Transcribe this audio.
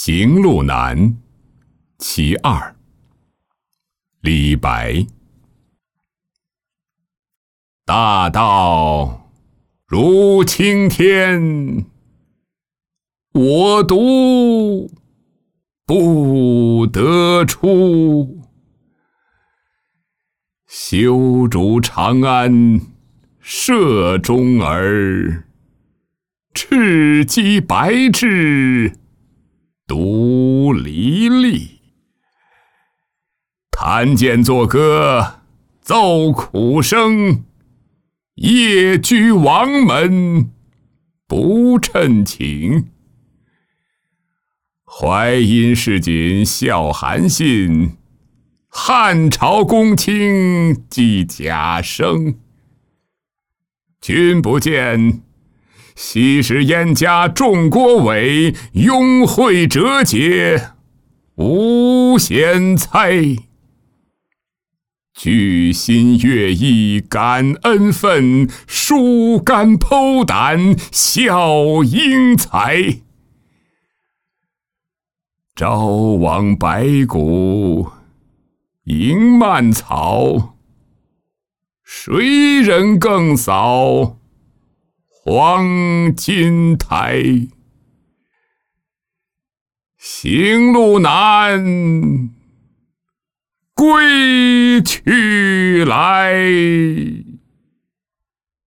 行路难·其二，李白。大道如青天，我独不得出。修筑长安社中儿，赤鸡白翅独离离。弹剑作歌奏苦声，夜居王门不称情。淮阴市井笑韩信，汉朝公卿寄贾生。君不见，昔时燕家重郭伟，拥会折节无贤猜。巨心乐意感恩愤，疏肝剖胆效英才。朝往白骨迎蔓草，谁人更扫黄金台？行路难，归去来。